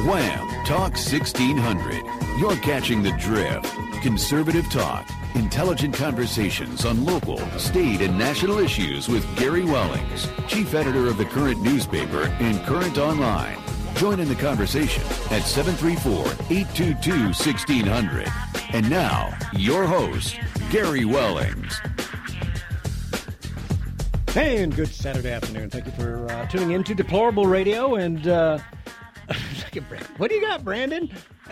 Wham! Talk 1600. You're catching the drift. Conservative talk. Intelligent conversations on local, state, and national issues with Gary Wellings, chief editor of the Current newspaper and Current Online. Join in the conversation at 734-822-1600. And now, your host, Gary Wellings. Hey, and good Saturday afternoon. Thank you for tuning in to Deplorable Radio. And what do you got, Brandon?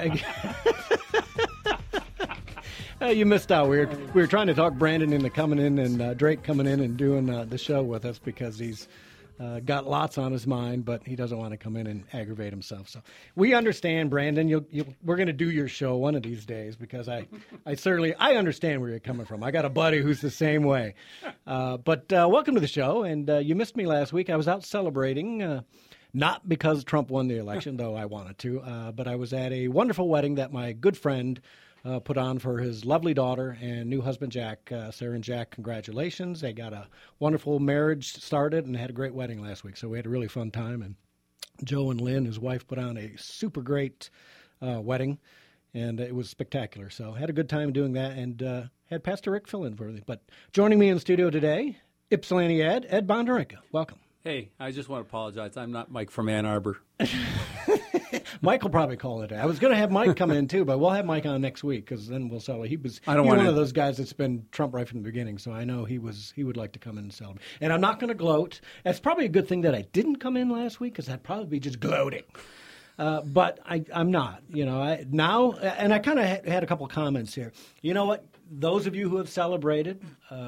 You missed out. We were trying to talk Brandon into coming in and Drake coming in and doing the show with us because he's got lots on his mind, but he doesn't want to come in and aggravate himself. So we understand, Brandon. We're going to do your show one of these days because I understand where you're coming from. I got a buddy who's the same way. But welcome to the show. And you missed me last week. I was out celebrating, not because Trump won the election, though I wanted to, but I was at a wonderful wedding that my good friend put on for his lovely daughter and new husband, Jack. Sarah and Jack, congratulations. They got a wonderful marriage started and had a great wedding last week. So we had a really fun time. And Joe and Lynn, his wife, put on a super great wedding, and it was spectacular. So had a good time doing that and had Pastor Rick fill in for me. But joining me in the studio today, Ypsilanti Ed Bondarenka. Welcome. Hey, I just want to apologize. I'm not Mike from Ann Arbor. Mike will probably call it. I was going to have Mike come in too, but we'll have Mike on next week because then we'll celebrate. He's one of those guys that's been Trump right from the beginning, so I know he would like to come in and celebrate. And I'm not going to gloat. That's probably a good thing that I didn't come in last week because I'd probably be just gloating. But I'm not. Now, and I kind of had a couple of comments here. You know what? Those of you who have celebrated,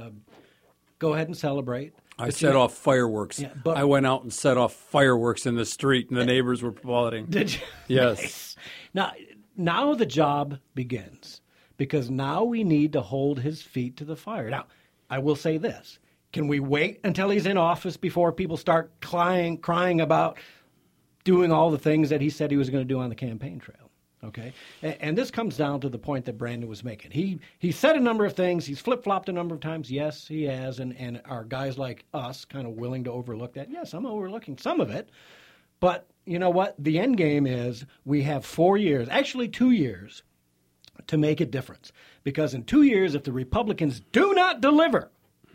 go ahead and celebrate. I set off fireworks. Yeah, I went out and set off fireworks in the street, and the neighbors were applauding. Did you? Yes. Nice. Now the job begins, because now we need to hold his feet to the fire. Now, I will say this. Can we wait until he's in office before people start crying about doing all the things that he said he was going to do on the campaign trail? Okay, and this comes down to the point that Brandon was making. He said a number of things. He's flip-flopped a number of times. Yes, he has, and are guys like us kind of willing to overlook that? Yes, I'm overlooking some of it. But you know what? The end game is we have 4 years, actually 2 years, to make a difference. Because in 2 years, if the Republicans do not deliver,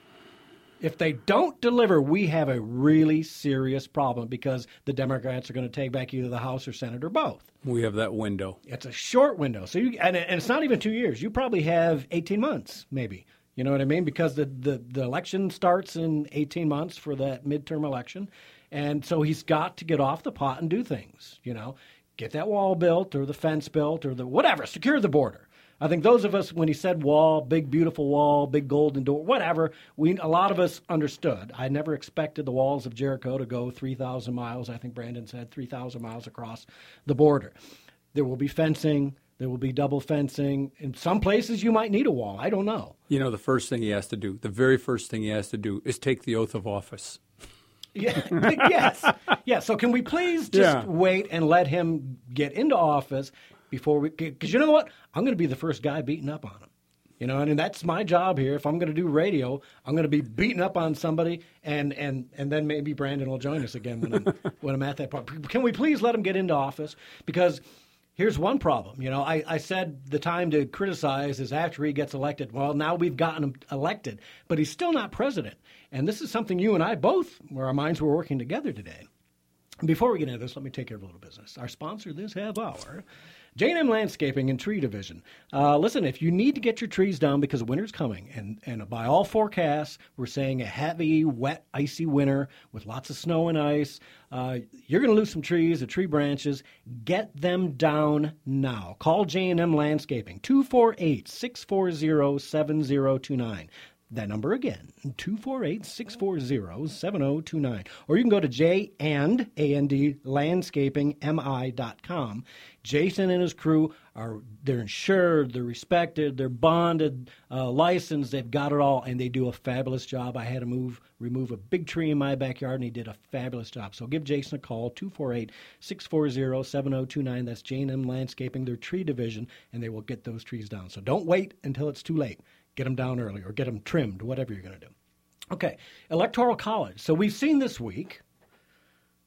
if they don't deliver, we have a really serious problem because the Democrats are going to take back either the House or Senate or both. We have that window. It's a short window. So and it's not even 2 years. You probably have 18 months, maybe. You know what I mean? Because the election starts in 18 months for that midterm election. And so he's got to get off the pot and do things, get that wall built or the fence built or the whatever, secure the border. I think those of us, when he said wall, big, beautiful wall, big golden door, whatever, a lot of us understood. I never expected the walls of Jericho to go 3,000 miles. I think Brandon said 3,000 miles across the border. There will be fencing. There will be double fencing. In some places, you might need a wall. I don't know. The first thing he has to do, the very first thing he has to do is take the oath of office. Yeah, yes. Yeah, so can we please just wait and let him get into office before because you know what? I'm going to be the first guy beating up on him. And that's my job here. If I'm going to do radio, I'm going to be beating up on somebody, and then maybe Brandon will join us again when I'm at that part. Can we please let him get into office? Because here's one problem. I said the time to criticize is after he gets elected. Well, now we've gotten him elected, but he's still not president. And this is something you and I both, where our minds were working together today. Before we get into this, let me take care of a little business. Our sponsor this half hour, J&M Landscaping and Tree Division. Listen, if you need to get your trees down because winter's coming, and by all forecasts, we're saying a heavy, wet, icy winter with lots of snow and ice, you're going to lose some trees, the tree branches. Get them down now. Call J&M Landscaping, 248-640-7029. That number again, 248-640-7029. Or you can go to jandlandscapingmi.com. Jason and his crew they're insured, they're respected, they're bonded, licensed, they've got it all, and they do a fabulous job. I had to remove a big tree in my backyard, and he did a fabulous job. So give Jason a call, 248-640-7029. That's J&M Landscaping, their tree division, and they will get those trees down. So don't wait until it's too late. Get them down early or get them trimmed, whatever you're going to do. Okay, Electoral College. So we've seen this week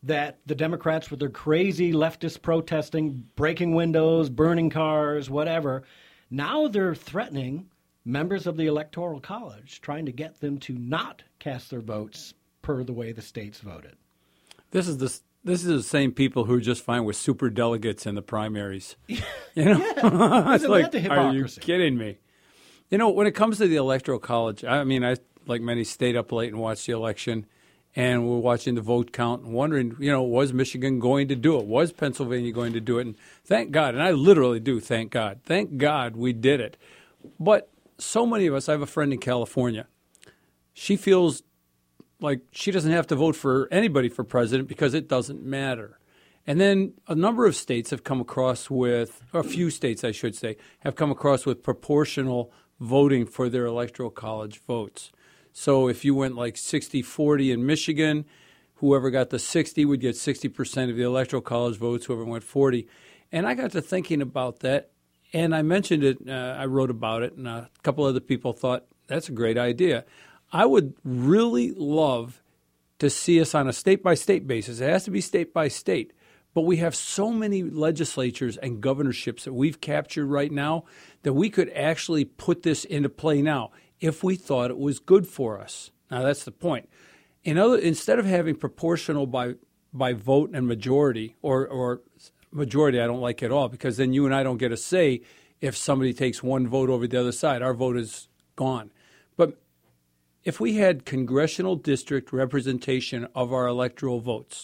that the Democrats, with their crazy leftist protesting, breaking windows, burning cars, whatever, now they're threatening members of the Electoral College, trying to get them to not cast their votes per the way the states voted. This is the same people who are just fine with super delegates in the primaries. You know, yeah. it's like, that the hypocrisy? Are you kidding me? You know, when it comes to the Electoral College, I mean, I, like many, stayed up late and watched the election, and we're watching the vote count and wondering, you know, was Michigan going to do it? Was Pennsylvania going to do it? And thank God, and I literally do thank God we did it. But so many of us, I have a friend in California. She feels like she doesn't have to vote for anybody for president because it doesn't matter. And then a number of states have come across with, or a few states, I should say, have come across with proportional voting for their Electoral College votes. So if you went like 60-40 in Michigan, whoever got the 60 would get 60% of the Electoral College votes, whoever went 40. And I got to thinking about that, and I mentioned it, I wrote about it, and a couple other people thought, that's a great idea. I would really love to see us on a state-by-state basis. It has to be state-by-state. But we have so many legislatures and governorships that we've captured right now that we could actually put this into play now if we thought it was good for us. Now, that's the point. Instead of having proportional by vote and majority, or majority I don't like at all, because then you and I don't get a say if somebody takes one vote over the other side. Our vote is gone. But if we had congressional district representation of our electoral votes,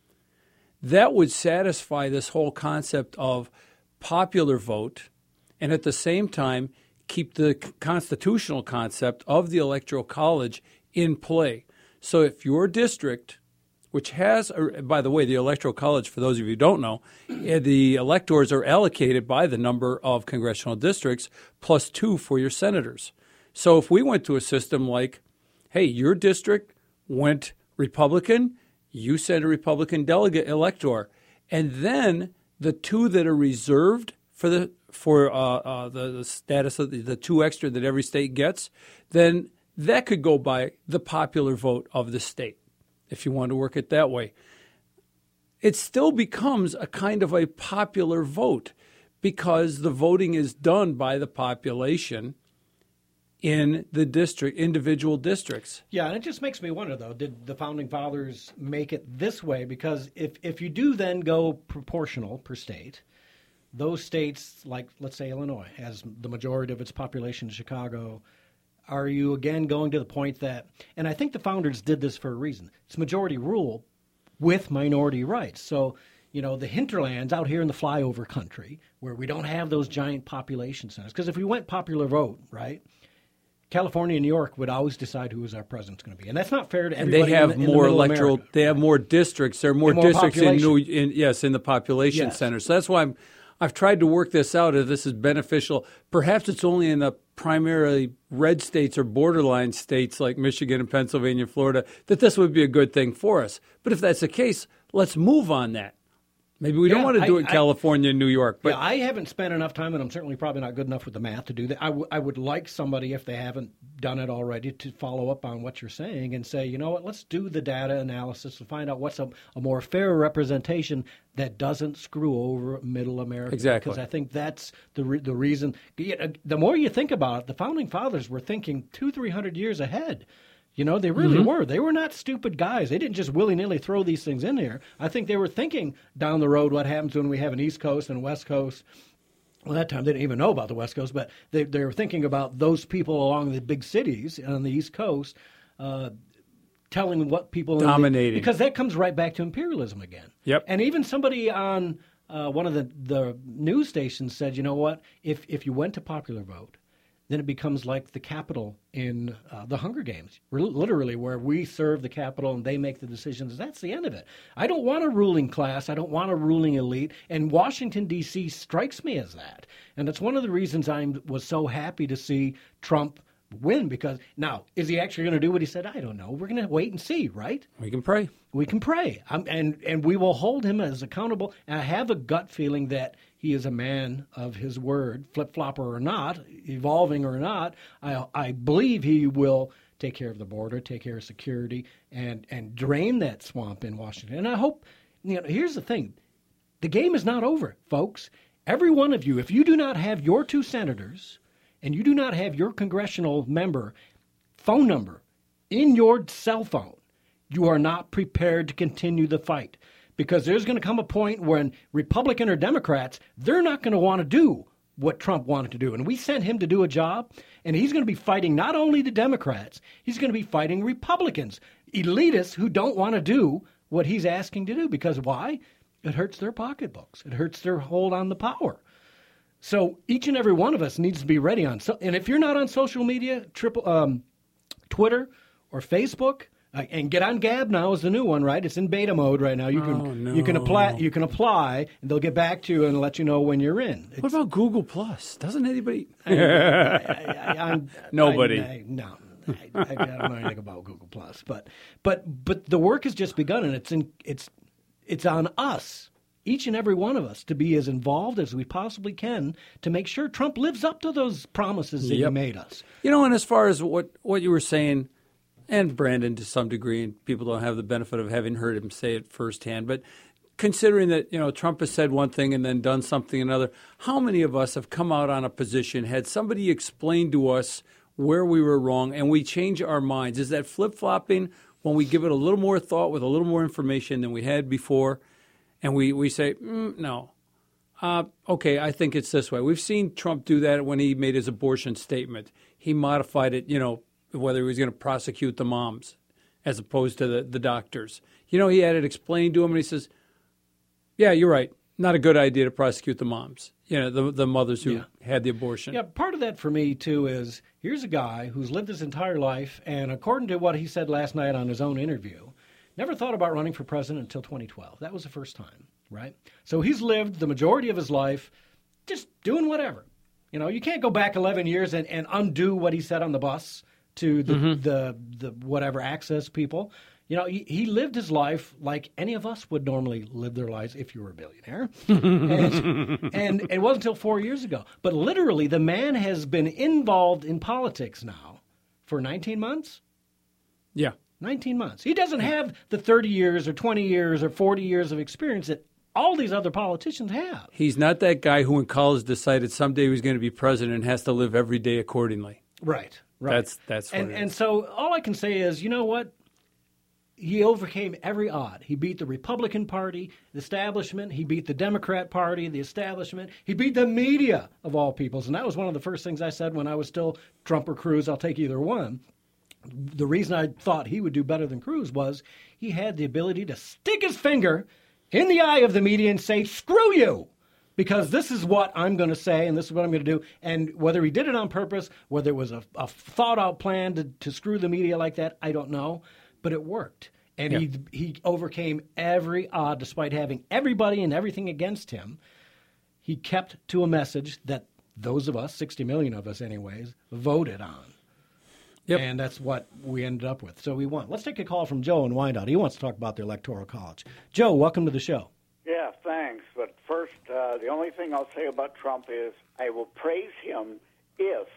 that would satisfy this whole concept of popular vote and at the same time keep the constitutional concept of the Electoral College in play. So if your district, which has, by the way, the Electoral College, for those of you who don't know, the electors are allocated by the number of congressional districts plus 2 for your senators. So if we went to a system like, hey, your district went Republican, you send a Republican delegate elector, and then the 2 that are reserved for the status of the 2 extra that every state gets, then that could go by the popular vote of the state, if you want to work it that way. It still becomes a kind of a popular vote because the voting is done by the population in the district, individual districts. Yeah, and it just makes me wonder, though, did the Founding Fathers make it this way? Because if you do then go proportional per state, those states, like, let's say, Illinois, has the majority of its population in Chicago, are you again going to the point that, and I think the founders did this for a reason, it's majority rule with minority rights. So, you know, the hinterlands out here in the flyover country where we don't have those giant population centers, because if we went popular vote, right, California and New York would always decide who is our president's going to be, and that's not fair to everybody. And they have more electoral. America. They have more districts. There are more districts in the population centers. So that's why I've tried to work this out. If this is beneficial, perhaps it's only in the primarily red states or borderline states like Michigan and Pennsylvania, Florida, that this would be a good thing for us. But if that's the case, let's move on that. Maybe we don't want to do it in California and New York. But I haven't spent enough time, and I'm certainly probably not good enough with the math to do that. I would like somebody, if they haven't done it already, to follow up on what you're saying and say, you know what, let's do the data analysis to find out what's a more fair representation that doesn't screw over middle America. Exactly. Because I think that's the reason. The more you think about it, the Founding Fathers were thinking 200-300 years ahead. You know, they really were. They were not stupid guys. They didn't just willy-nilly throw these things in there. I think they were thinking down the road what happens when we have an East Coast and a West Coast. Well, that time they didn't even know about the West Coast, but they were thinking about those people along the big cities on the East Coast telling what people... Dominating. Because that comes right back to imperialism again. Yep. And even somebody on one of the news stations said, you know what, if you went to popular vote, then it becomes like the Capitol in the Hunger Games, literally, where we serve the Capitol and they make the decisions. That's the end of it. I don't want a ruling class. I don't want a ruling elite. And Washington, D.C. strikes me as that. And that's one of the reasons I was so happy to see Trump win, because now, is he actually going to do what he said? I don't know. We're going to wait and see, right? We can pray. We can pray. And we will hold him as accountable. And I have a gut feeling that he is a man of his word, flip-flopper or not, evolving or not. I believe he will take care of the border, take care of security, and drain that swamp in Washington. And I hope, here's the thing. The game is not over, folks. Every one of you, if you do not have your 2 senators and you do not have your congressional member phone number in your cell phone, you are not prepared to continue the fight. Because there's going to come a point when Republican or Democrats, they're not going to want to do what Trump wanted to do. And we sent him to do a job, and he's going to be fighting not only the Democrats, he's going to be fighting Republicans, elitists who don't want to do what he's asking to do. Because why? It hurts their pocketbooks. It hurts their hold on the power. So each and every one of us needs to be ready on. And if you're not on social media, Twitter or Facebook, and get on Gab now is the new one, right? It's in beta mode right now. You can apply, and they'll get back to you and let you know when you're in. What about Google Plus? Doesn't anybody? Nobody. I don't know anything about Google Plus, but the work has just begun, and it's on us, each and every one of us, to be as involved as we possibly can to make sure Trump lives up to those promises that he made us. And as far as what you were saying. And Brandon to some degree, and people don't have the benefit of having heard him say it firsthand. But considering that, Trump has said one thing and then done something another, how many of us have come out on a position, had somebody explain to us where we were wrong, and we change our minds? Is that flip-flopping when we give it a little more thought with a little more information than we had before, and we say, no. Okay, I think it's this way. We've seen Trump do that when he made his abortion statement. He modified it, whether he was going to prosecute the moms as opposed to the doctors. He had it explained to him, and he says, yeah, you're right. Not a good idea to prosecute the moms, the mothers who had the abortion. Yeah, part of that for me, too, is here's a guy who's lived his entire life, and according to what he said last night on his own interview, never thought about running for president until 2012. That was the first time, right? So he's lived the majority of his life just doing whatever. You can't go back 11 years and undo what he said on the bus to the whatever access people. He lived his life like any of us would normally live their lives if you were a billionaire. and it wasn't until 4 years ago. But literally, the man has been involved in politics now for 19 months. Yeah. 19 months. He doesn't have the 30 years or 20 years or 40 years of experience that all these other politicians have. He's not that guy who in college decided someday he was going to be president and has to live every day accordingly. Right. Right. That's what and so all I can say is, you know what? He overcame every odd. He beat the Republican Party, the establishment. He beat the Democrat Party, the establishment. He beat the media, of all peoples. And that was one of the first things I said when I was still Trump or Cruz. I'll take either one. The reason I thought he would do better than Cruz was he had the ability to stick his finger in the eye of the media and say, screw you. Because this is what I'm going to say, and this is what I'm going to do. And whether he did it on purpose, whether it was a thought-out plan to screw the media like that, I don't know. But it worked. And he overcame every odd, despite having everybody and everything against him. He kept to a message that those of us, 60 million of us anyways, voted on. Yep. And that's what we ended up with. So we won. Let's take a call from Joe in Wyandotte. He wants to talk about the Electoral College. Joe, welcome to the show. Yeah, thanks. But first, the only thing I'll say about Trump is I will praise him if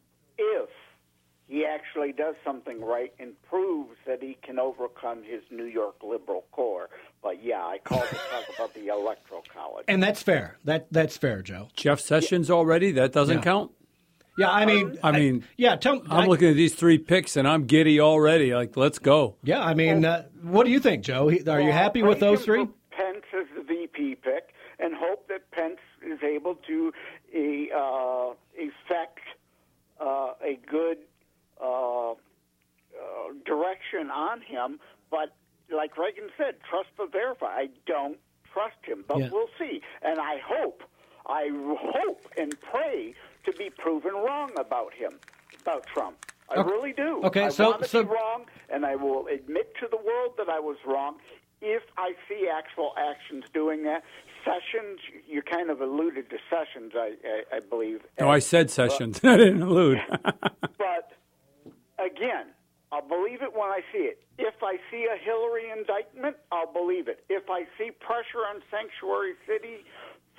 he actually does something right and proves that he can overcome his New York liberal core. But, yeah, I called to talk about the Electoral College. And that's fair. That's fair, Joe. Jeff Sessions already? That doesn't count? Yeah, I mean, I'm looking at these three picks, and I'm giddy already. Like, let's go. Yeah, I mean, what do you think, Joe? Are you happy with those three? Pence is the VP pick, and hope that Pence is able to effect a good direction on him. But like Reagan said, trust but verify. I don't trust him, but we'll see. And I hope and pray to be proven wrong about Trump. I really do. Okay, I want to be wrong, and I will admit to the world that I was wrong if I see actual actions doing that. Sessions, you kind of alluded to Sessions, I believe. No, I said Sessions. I didn't allude. But, again, I'll believe it when I see it. If I see a Hillary indictment, I'll believe it. If I see pressure on sanctuary city folks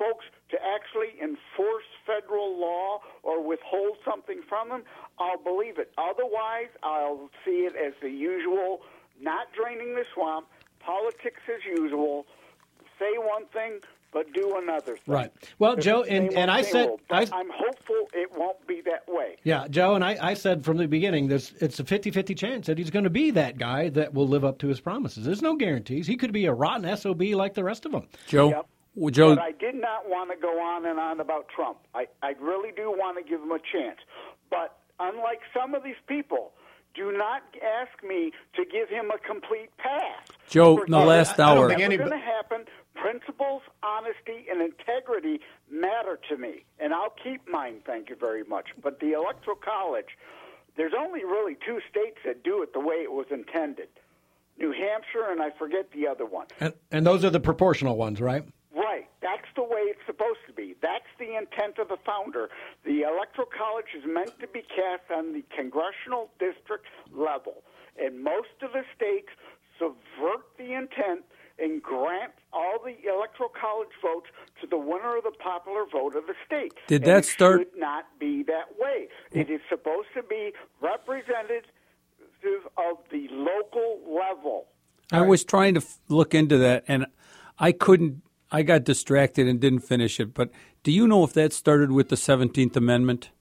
to actually enforce federal law or withhold something from them, I'll believe it. Otherwise, I'll see it as the usual, not draining the swamp, politics as usual, say one thing, but do another thing. Right. Well, Joe, and I said... I'm hopeful it won't be that way. Yeah, Joe, and I said from the beginning, it's a 50-50 chance that he's going to be that guy that will live up to his promises. There's no guarantees. He could be a rotten SOB like the rest of them. Joe? Yep. Well, Joe, but I did not want to go on and on about Trump. I really do want to give him a chance. But unlike some of these people, do not ask me to give him a complete pass. Joe, in the last hour. It's going to happen. Principles, honesty, and integrity matter to me, and I'll keep mine, thank you very much. But the Electoral College, there's only really 2 states that do it the way it was intended. New Hampshire, and I forget the other one. And those are the proportional ones, right? Right. That's the way it's supposed to be. That's the intent of the founder. The Electoral College is meant to be cast on the congressional district level, and most of the states subvert the intent and grant all the Electoral College votes to the winner of the popular vote of the state. Did that start? It should not be that way. It is supposed to be representative of the local level. I was trying to look into that, and I couldn't. I got distracted and didn't finish it. But do you know if that started with the 17th Amendment?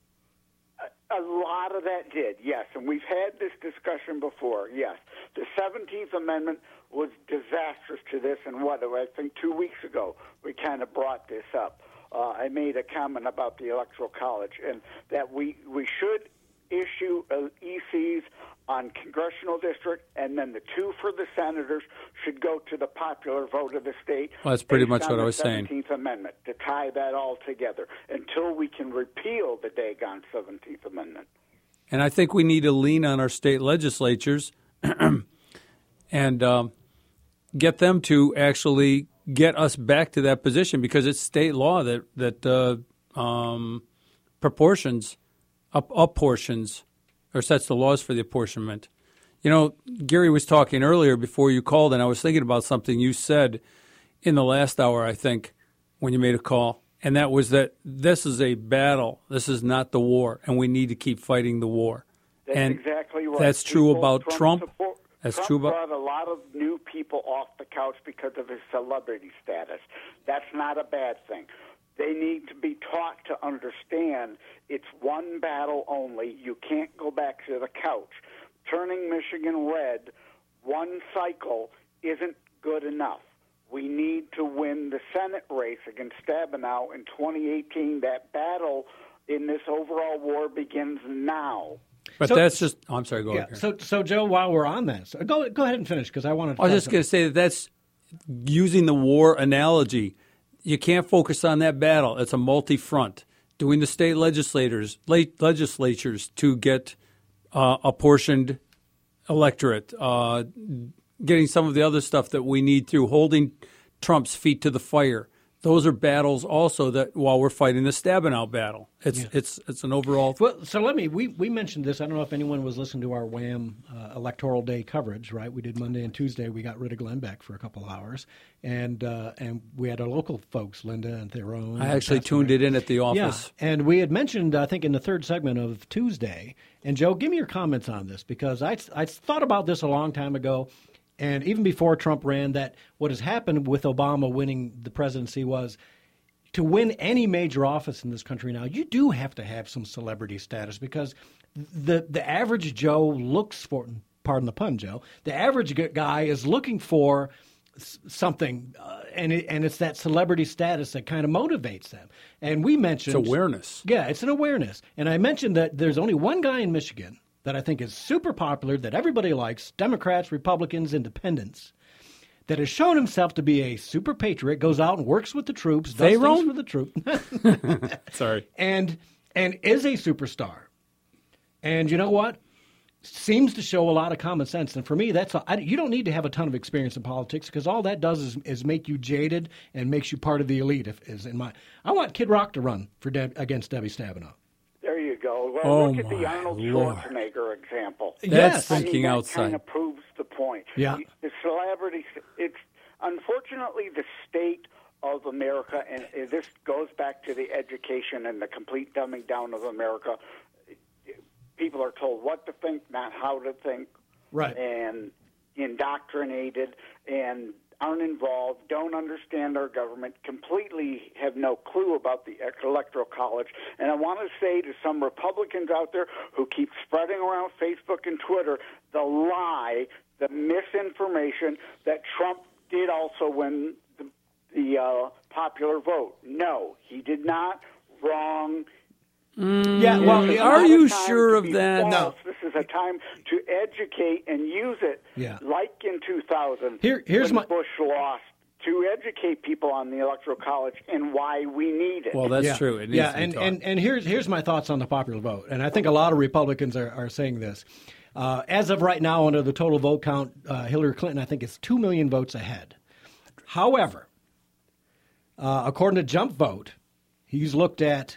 A lot of that did, yes. And we've had this discussion before, yes. The 17th Amendment was disastrous to this, and I think 2 weeks ago we kind of brought this up. I made a comment about the Electoral College and that we should issue ECs on congressional district, and then the 2 for the senators should go to the popular vote of the state. Well, that's pretty much what I was saying. The 17th Amendment, to tie that all together until we can repeal the daggone 17th Amendment. And I think we need to lean on our state legislatures and get them to actually get us back to that position, because it's state law that apportions or sets the laws for the apportionment. You know, Gary was talking earlier before you called, and I was thinking about something you said in the last hour, I think, when you made a call, and that was that this is a battle. This is not the war, and we need to keep fighting the war. That's and exactly right. That's true about Trump. That's Trump true about brought a lot of new people off the couch because of his celebrity status. That's not a bad thing. They need to be taught to understand it's one battle only. You can't go back to the couch. Turning Michigan red one cycle isn't good enough. We need to win the Senate race against Stabenow in 2018. That battle in this overall war begins now. But that's just – I'm sorry, go ahead. So, Joe, while we're on that, go ahead and finish, because I wanted to – I was just going to say that's using the war analogy. You can't focus on that battle. It's a multi-front. Doing the state legislatures to get apportioned electorate, getting some of the other stuff that we need through, holding Trump's feet to the fire. Those are battles also that while we're fighting the Stabenow battle. It's an overall. Well, so we mentioned this. I don't know if anyone was listening to our Wham Electoral Day coverage, right? We did Monday and Tuesday. We got rid of Glenn Beck for a couple hours. And we had our local folks, Linda and Theron. I actually tuned it in at the office. Yeah, and we had mentioned, I think, in the third segment of Tuesday. And, Joe, give me your comments on this, because I thought about this a long time ago. And even before Trump ran, that what has happened with Obama winning the presidency was to win any major office in this country now, you do have to have some celebrity status, because the average Joe looks for, pardon the pun, Joe, the average guy is looking for something, and it's that celebrity status that kind of motivates them. And we mentioned... It's awareness. Yeah, it's an awareness. And I mentioned that there's only one guy in Michigan that I think is super popular, that everybody likes, Democrats, Republicans, Independents, that has shown himself to be a super patriot, goes out and works with the troops, does things for the troops. Sorry. And is a superstar. And you know what? Seems to show a lot of common sense. And for me, you don't need to have a ton of experience in politics, because all that does is make you jaded and makes you part of the elite. I want Kid Rock to run against Debbie Stabenow. There you go. Well, look at the Arnold Schwarzenegger example. That's thinking outside. That kind of proves the point. Yeah. The celebrity, unfortunately, the state of America, and this goes back to the education and the complete dumbing down of America. People are told what to think, not how to think, right? And indoctrinated and aren't involved, don't understand our government, completely have no clue about the Electoral College. And I want to say to some Republicans out there who keep spreading around Facebook and Twitter the lie, the misinformation that Trump did also win the popular vote. No, he did not. Wrong. Yeah, well, are you sure of that? No. This is a time to educate and use it, like in 2000 here's when Bush lost, to educate people on the Electoral College and why we need it. Well, that's true. It needs to be taught. And here's my thoughts on the popular vote, and I think a lot of Republicans are saying this. As of right now, under the total vote count, Hillary Clinton, I think, is 2 million votes ahead. However, according to Jump Vote, he's looked at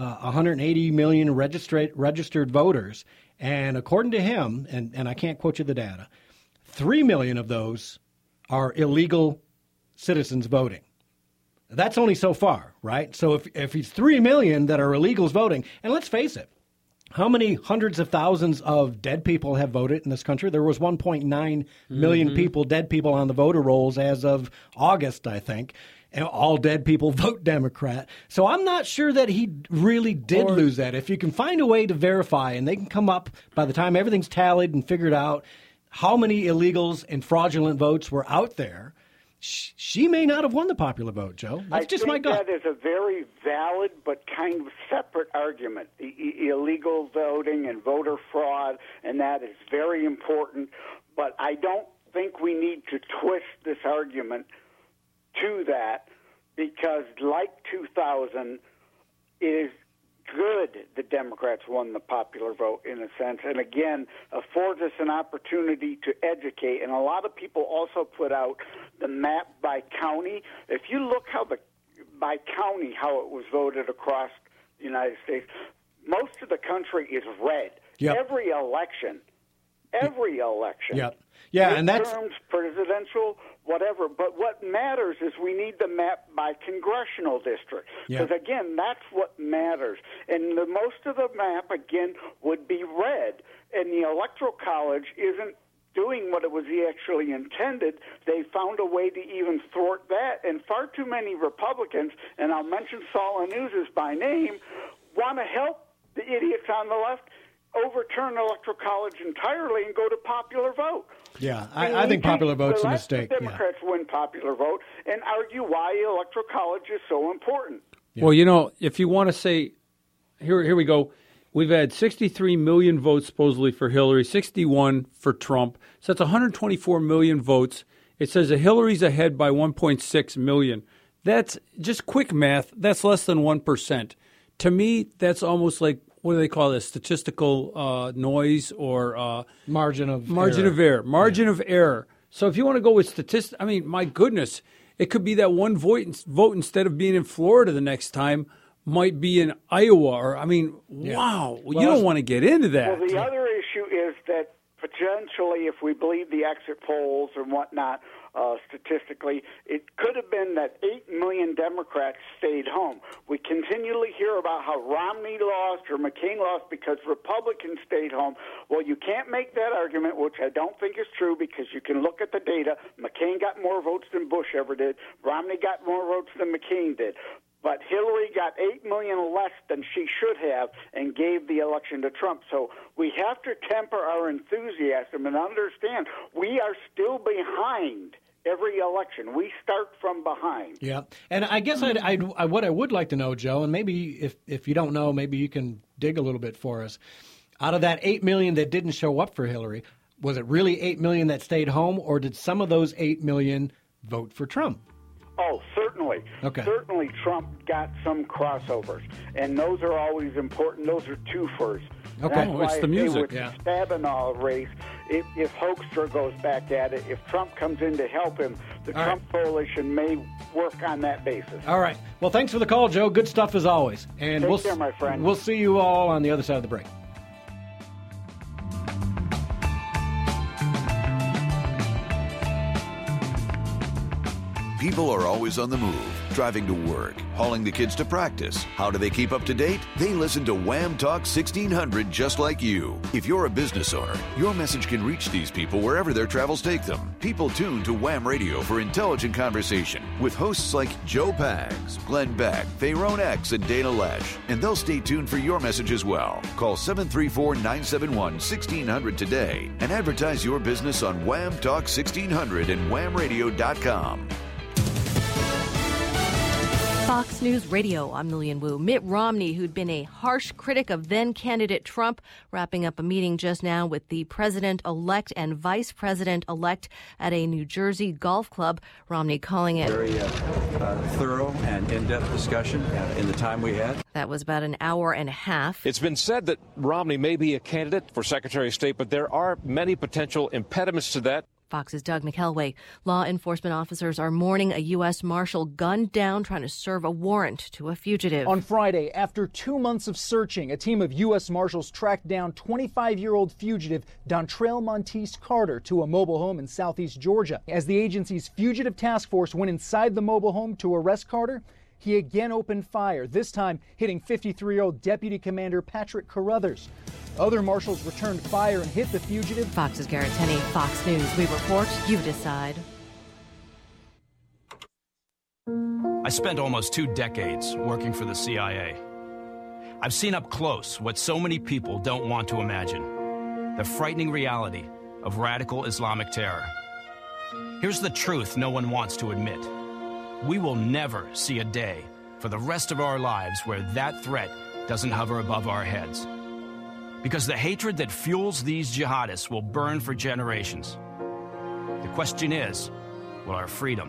180 million registered voters, and according to him, and I can't quote you the data, 3 million of those are illegal citizens voting. That's only so far, right? So if it's 3 million that are illegals voting, and let's face it, how many hundreds of thousands of dead people have voted in this country? There was 1.9 million people, dead people on the voter rolls as of August, I think. And all dead people vote Democrat. So I'm not sure that he really did lose that. If you can find a way to verify, and they can come up by the time everything's tallied and figured out how many illegals and fraudulent votes were out there, she may not have won the popular vote, Joe. That's just my gut. I think that is a very valid but kind of separate argument. The illegal voting and voter fraud, and that is very important. But I don't think we need to twist this argument to that, because like 2000, it is good the Democrats won the popular vote in a sense, and again affords us an opportunity to educate. And a lot of people also put out the map by county. If you look by county how it was voted across the United States, most of the country is red. Yep. Every election. Yep. Yeah, and that's midterms, presidential, whatever. But what matters is we need the map by congressional district, because again, that's what matters. And most of the map again would be red, and the Electoral College isn't doing what it was actually intended. They found a way to even thwart that, and far too many Republicans, and I'll mention Saul Anuzis by name, want to help the idiots on the left overturn Electoral College entirely and go to popular vote. Yeah, I think popular vote's a mistake. The Democrats win popular vote and argue why the Electoral College is so important. Yeah. Well, if you want to say, here we go. We've had 63 million votes supposedly for Hillary, 61 for Trump. So that's 124 million votes. It says that Hillary's ahead by 1.6 million. That's just quick math. That's less than 1%. To me, that's almost like, what do they call this? Statistical noise or margin of error. So if you want to go with statistics, I mean, my goodness, it could be that one vote instead of being in Florida the next time might be in Iowa. Or wow, well, you don't want to get into that. Well, the other issue is that potentially, if we believe the exit polls and whatnot, statistically, it could have been that 8 million Democrats stayed home. We continually hear about how Romney lost or McCain lost because Republicans stayed home. Well, you can't make that argument, which I don't think is true, because you can look at the data. McCain got more votes than Bush ever did. Romney got more votes than McCain did. But Hillary got 8 million less than she should have and gave the election to Trump. So we have to temper our enthusiasm and understand we are still behind every election. We start from behind. Yeah. And I guess what I would like to know, Joe, and maybe if you don't know, maybe you can dig a little bit for us. Out of that 8 million that didn't show up for Hillary, was it really 8 million that stayed home, or did some of those 8 million vote for Trump? Oh, certainly. Okay. Certainly Trump got some crossovers, and those are always important. Those are twofers. Okay, it's the music. With the Stabenow race, if Hoekstra goes back at it, if Trump comes in to help him, the Trump coalition may work on that basis. All right. Well, thanks for the call, Joe. Good stuff as always. And Take care, my friend. We'll see you all on the other side of the break. People are always on the move. driving to work, hauling the kids to practice. How do they keep up to date? They listen to Wham Talk 1600 just like you. If you're a business owner, your message can reach these people wherever their travels take them. People tune to Wham Radio for intelligent conversation with hosts like Joe Pags, Glenn Beck, Fayron X, and Dana Lesh. And they'll stay tuned for your message as well. Call 734-971-1600 today and advertise your business on Wham Talk 1600 and whamradio.com. Fox News Radio, I'm Lillian Wu. Mitt Romney, who'd been a harsh critic of then-candidate Trump, wrapping up a meeting just now with the president-elect and vice president-elect at a New Jersey golf club. Romney calling it very thorough and in-depth discussion in the time we had. That was about an hour and a half. It's been said that Romney may be a candidate for Secretary of State, but there are many potential impediments to that. Fox's Doug McElway. Law enforcement officers are mourning a U.S. Marshal gunned down trying to serve a warrant to a fugitive. On Friday, after 2 months of searching, a team of U.S. Marshals tracked down 25-year-old fugitive Dontrell Montese Carter to a mobile home in southeast Georgia. As the agency's fugitive task force went inside the mobile home to arrest Carter, he again opened fire, this time hitting 53-year-old Deputy Commander Patrick Carruthers. Other marshals returned fire and hit the fugitive. Fox's Garrett Tenney, Fox News. We report, you decide. I spent almost 2 decades working for the CIA. I've seen up close what so many people don't want to imagine: the frightening reality of radical Islamic terror. Here's the truth no one wants to admit. We will never see a day for the rest of our lives where that threat doesn't hover above our heads. Because the hatred that fuels these jihadists will burn for generations. The question is, will our freedom?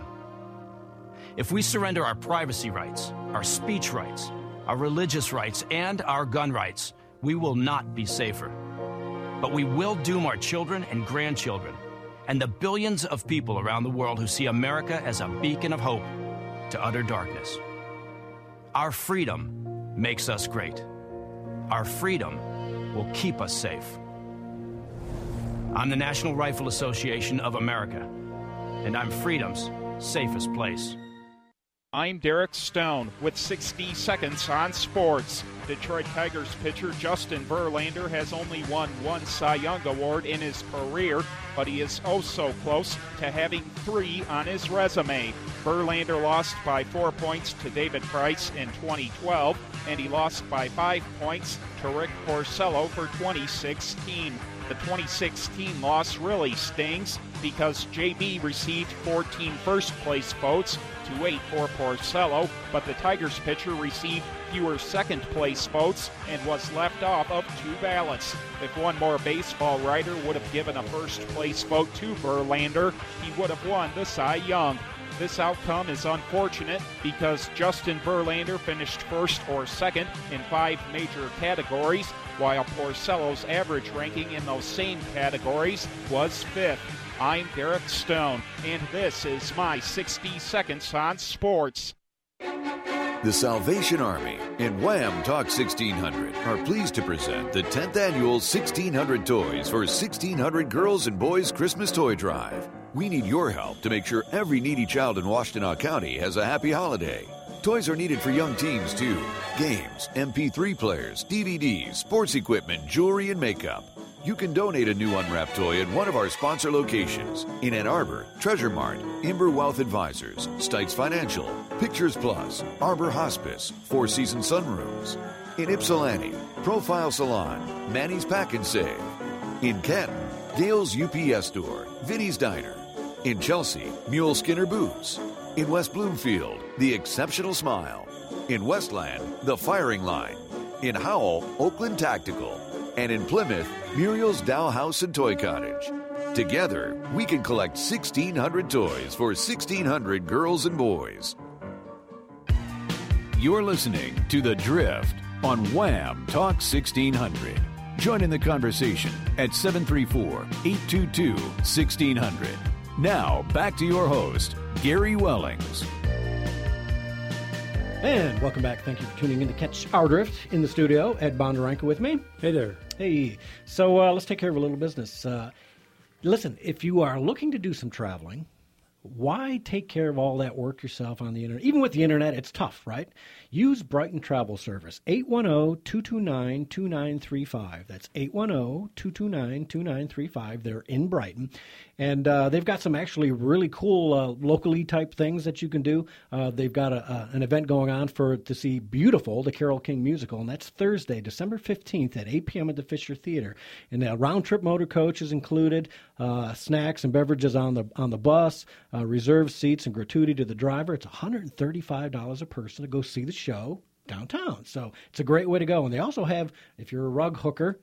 If we surrender our privacy rights, our speech rights, our religious rights, and our gun rights, we will not be safer. But we will doom our children and grandchildren, and the billions of people around the world who see America as a beacon of hope, to utter darkness. Our freedom makes us great. Our freedom will keep us safe. I'm the National Rifle Association of America, and I'm freedom's safest place. I'm Derek Stone with 60 Seconds on Sports. Detroit Tigers pitcher Justin Verlander has only won one Cy Young Award in his career, but he is oh so close to having 3 on his resume. Verlander lost by 4 points to David Price in 2012, and he lost by 5 points to Rick Porcello for 2016. The 2016 loss really stings because JB received 14 first-place votes to 8 for Porcello, but the Tigers pitcher received fewer second-place votes and was left off of 2 ballots. If one more baseball writer would have given a first-place vote to Verlander, he would have won the Cy Young. This outcome is unfortunate because Justin Verlander finished first or second in 5 major categories, while Porcello's average ranking in those same categories was 5th. I'm Derek Stone, and this is my 60 Seconds on Sports. The Salvation Army and Wham Talk 1600 are pleased to present the 10th annual 1600 Toys for 1600 Girls and Boys Christmas Toy Drive. We need your help to make sure every needy child in Washtenaw County has a happy holiday. Toys are needed for young teens, too. Games, MP3 players, DVDs, sports equipment, jewelry, and makeup. You can donate a new unwrapped toy at one of our sponsor locations. In Ann Arbor, Treasure Mart, Imber Wealth Advisors, Stites Financial, Pictures Plus, Arbor Hospice, Four Seasons Sunrooms. In Ypsilanti, Profile Salon, Manny's Pack and Save. In Canton, Gail's UPS Store, Vinny's Diner. In Chelsea, Mule Skinner Boots. In West Bloomfield, The Exceptional Smile. In Westland, The Firing Line. In Howell, Oakland Tactical. And in Plymouth, Muriel's Dow House and Toy Cottage. Together, we can collect 1,600 toys for 1,600 girls and boys. You're listening to The Drift on Wham Talk 1600. Join in the conversation at 734-822-1600. Now, back to your host, Gary Wellings. And welcome back. Thank you for tuning in to Catch Our Drift. In the studio, Ed Bondarenko with me. Hey there. Hey. So let's take care of a little business. Listen, if you are looking to do some traveling, Why take care of all that work yourself on the internet? Even with the internet, it's tough, right? Use Brighton Travel Service, 810-229-2935. That's 810-229-2935. They're in Brighton. And they've got some actually really cool locally type things that you can do. They've got an event going on to see Beautiful, the Carole King musical, and that's Thursday, December 15th at 8 p.m. at the Fisher Theater. And the round-trip motor coach is included, snacks and beverages on the bus, reserved seats and gratuity to the driver. It's $135 a person to go see the show downtown. So it's a great way to go. And they also have, if you're a rug hooker,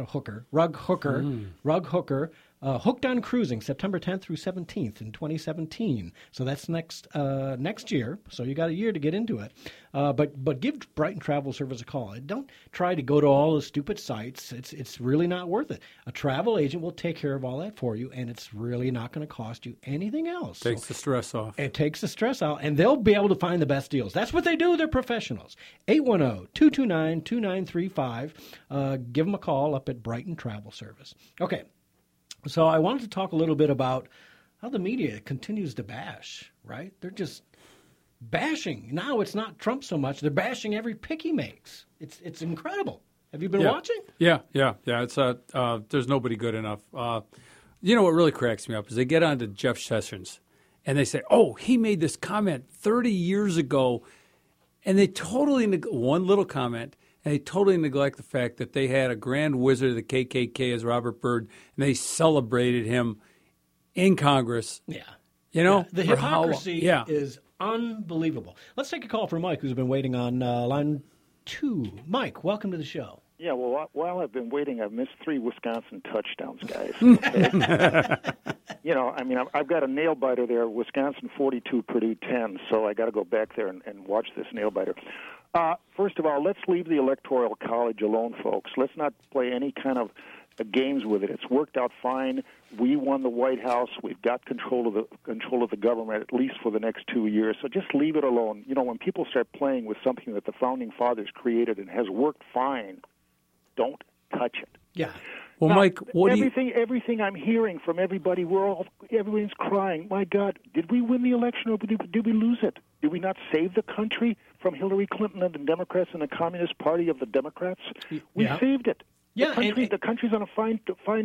Hooked on Cruising, September 10th through 17th in 2017. So that's next year. So you got a year to get into it. But give Brighton Travel Service a call. Don't try to go to all the stupid sites. It's really not worth it. A travel agent will take care of all that for you, and it's really not going to cost you anything else. Takes the stress off. It takes the stress out, and they'll be able to find the best deals. That's what they do. They're professionals. 810-229-2935. Give them a call up at Brighton Travel Service. Okay. So I wanted to talk a little bit about how the media continues to bash, right? They're just bashing. Now it's not Trump so much. They're bashing every pick he makes. It's incredible. Have you been watching? Yeah. It's there's nobody good enough. You know what really cracks me up is they get on to Jeff Sessions and they say, oh, he made this comment 30 years ago, and they totally one little comment. And they totally neglect the fact that they had a grand wizard of the KKK as Robert Byrd, and they celebrated him in Congress. Yeah. You know? Yeah. The hypocrisy is unbelievable. Let's take a call from Mike, who's been waiting on line 2. Mike, welcome to the show. Yeah, well, while I've been waiting, I've missed 3 Wisconsin touchdowns, guys. You know, I mean, I've got a nail-biter there, Wisconsin 42, Purdue 10, so I got to go back there and watch this nail-biter. First of all, let's leave the Electoral College alone, folks. Let's not play any kind of games with it. It's worked out fine. We won the White House. We've got control of the government, at least for the next 2 years. So just leave it alone. You know, when people start playing with something that the Founding Fathers created and has worked fine, don't touch it. Yeah. Well, now, Mike, everything I'm hearing from everybody, everyone's crying. My God, did we win the election or did we lose it? Did we not save the country from Hillary Clinton and the Democrats and the Communist Party of the Democrats? We saved it. Yeah, the country's on a fine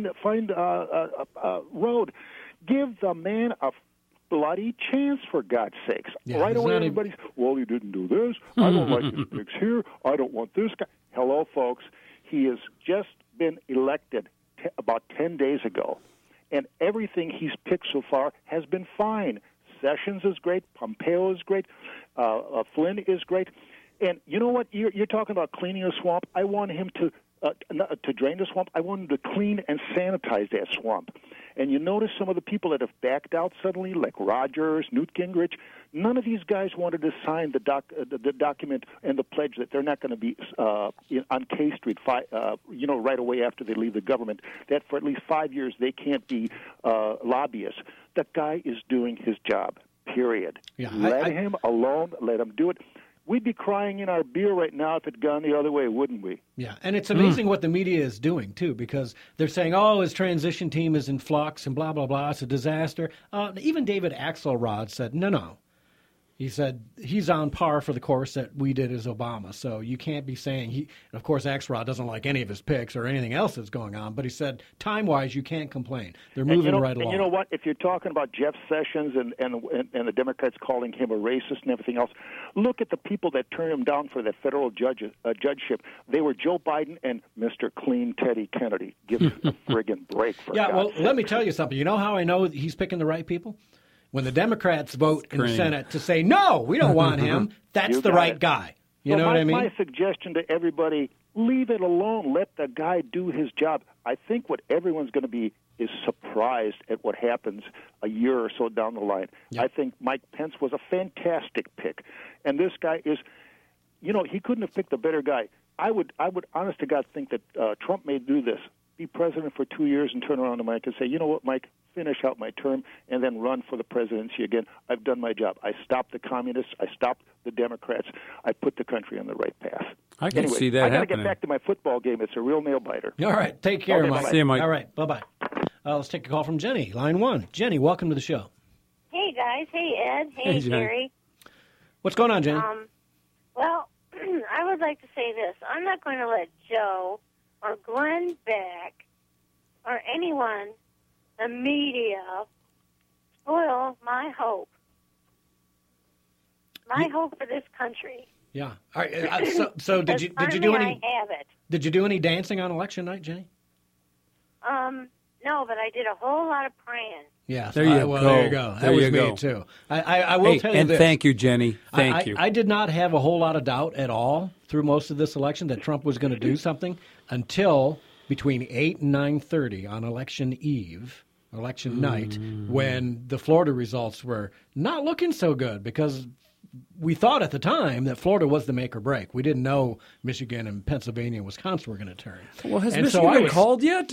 road. Give the man a bloody chance, for God's sakes. Yeah, right away, everybody's, well, he didn't do this. I don't like his picks here. I don't want this guy. Hello, folks. He has just been elected about 10 days ago, and everything he's picked so far has been fine. Sessions is great. Pompeo is great. Flynn is great. And you know what? You're talking about cleaning a swamp. I want him to drain the swamp. I want him to clean and sanitize that swamp. And you notice some of the people that have backed out suddenly, like Rogers, Newt Gingrich, none of these guys wanted to sign the document and the pledge that they're not going to be on K Street, right away after they leave the government, that for at least 5 years they can't be lobbyists. That guy is doing his job, period. Yeah, let him alone. Let him do it. We'd be crying in our beer right now if it had gone the other way, wouldn't we? Yeah, and it's amazing what the media is doing, too, because they're saying, oh, his transition team is in flux and blah, blah, blah. It's a disaster. Even David Axelrod said, no. He said he's on par for the course that we did as Obama. So you can't be saying and of course, Axelrod doesn't like any of his picks or anything else that's going on. But he said time-wise, you can't complain. They're moving right along. And you know what? If you're talking about Jeff Sessions and the Democrats calling him a racist and everything else, look at the people that turned him down for that federal judgeship. They were Joe Biden and Mr. Clean Teddy Kennedy. Give us a friggin' break, for God's sake. Let me tell you something. You know how I know he's picking the right people? When the Democrats vote in the Senate to say, no, we don't want him, that's the right guy. You know what I mean? My suggestion to everybody, leave it alone. Let the guy do his job. I think what everyone's going to be is surprised at what happens a year or so down the line. Yep. I think Mike Pence was a fantastic pick. And this guy is, he couldn't have picked a better guy. I would honest to God, think that Trump may do this. Be president for 2 years and turn around to Mike and say, you know what, Mike, finish out my term and then run for the presidency again. I've done my job. I stopped the communists. I stopped the Democrats. I put the country on the right path. I can see that happening. I got to get back to my football game. It's a real nail-biter. All right. Take care, Mike. See you, Mike. All right. Bye-bye. Let's take a call from Jenny, line 1. Jenny, welcome to the show. Hey, guys. Hey, Ed. Hey, Jerry. What's going on, Jenny? Well, I would like to say this. I'm not going to let Joe or Glenn Beck or anyone, the media, spoil my hope. My hope for this country. Yeah. All right. So did you do any? I have it. Did you do any dancing on election night, Jenny? No, but I did a whole lot of praying. Yeah, there you go. There you go. That was me too. I will tell you and this. Thank you, Jenny. Thank you. I did not have a whole lot of doubt at all through most of this election that Trump was going to do something until between 8 and 9:30 on election eve, election night, when the Florida results were not looking so good because we thought at the time that Florida was the make or break. We didn't know Michigan and Pennsylvania and Wisconsin were going to turn. Well, has Michigan called yet?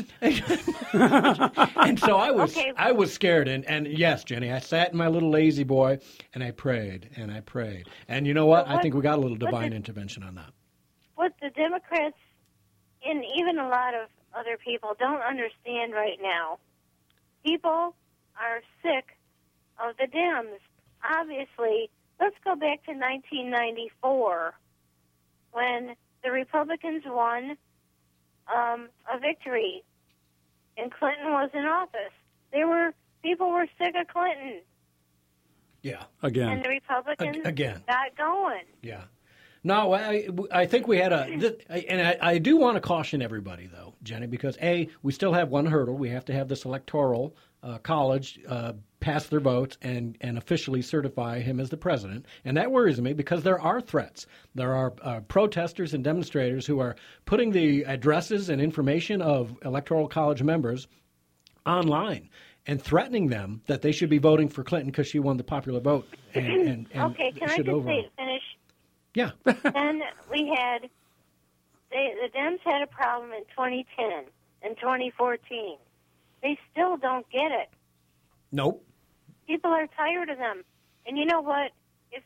And so I was scared. And yes, Jenny, I sat in my little lazy boy and I prayed and I prayed. And you know what? I think we got a little divine intervention on that. What the Democrats and even a lot of other people don't understand right now, people are sick of the Dems. Obviously, let's go back to 1994 when the Republicans won a victory and Clinton was in office. People were sick of Clinton. Yeah. Again. And the Republicans got going. Yeah. No, I think we had and I do want to caution everybody, though, Jenny, because, A, we still have one hurdle. We have to have this electoral college pass their votes and officially certify him as the president. And that worries me because there are threats. There are protesters and demonstrators who are putting the addresses and information of electoral college members online and threatening them that they should be voting for Clinton because she won the popular vote. And okay, can I just finish? Yeah. Then we had, the Dems had a problem in 2010 and 2014. They still don't get it. Nope. People are tired of them. And you know what? If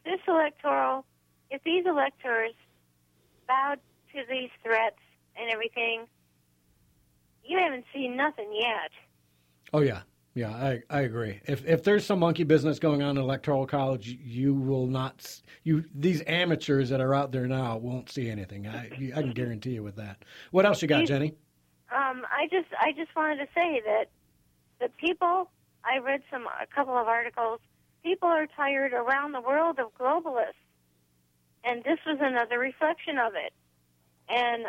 these electors bowed to these threats and everything, you haven't seen nothing yet. Oh, yeah. Yeah, I agree. If there's some monkey business going on in Electoral College, you will not. These amateurs that are out there now won't see anything. I can guarantee you with that. What else you got, Jenny? I just wanted to say that the people. I read a couple of articles. People are tired around the world of globalists, and this was another reflection of it. And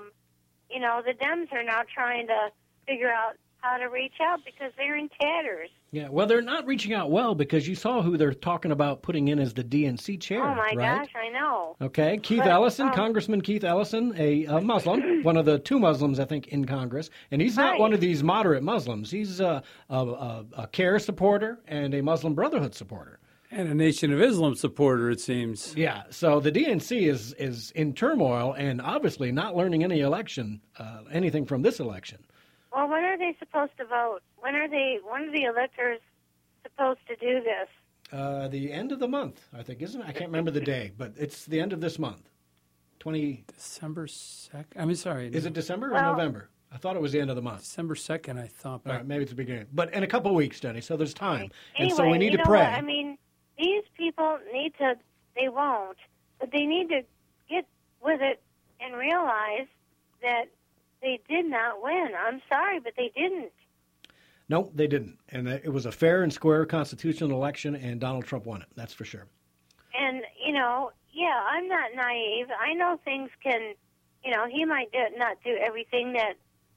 the Dems are now trying to figure out how to reach out because they're in tatters. Yeah, well, they're not reaching out well because you saw who they're talking about putting in as the DNC chair. Oh, my right? gosh, I know. Okay, Congressman Keith Ellison, a Muslim, one of the two Muslims, I think, in Congress. And he's not one of these moderate Muslims. He's a CARE supporter and a Muslim Brotherhood supporter. And a Nation of Islam supporter, it seems. Yeah, so the DNC is in turmoil and obviously not learning anything from this election. Well, when are they supposed to vote? When are the electors supposed to do this? The end of the month, I think, isn't it? I can't remember the day, but it's the end of this month. December 2nd? I mean, sorry. Is it December or November? I thought it was the end of the month. December 2nd, I thought. All right, maybe it's the beginning. But in a couple of weeks, Jenny, so there's time. Anyway, and so we need to pray. What? I mean, these people they won't, but they need to get with it and realize that they did not win. I'm sorry, but they didn't. No, they didn't. And it was a fair and square constitutional election, and Donald Trump won it. That's for sure. And, I'm not naive. I know things can, he might not do everything that,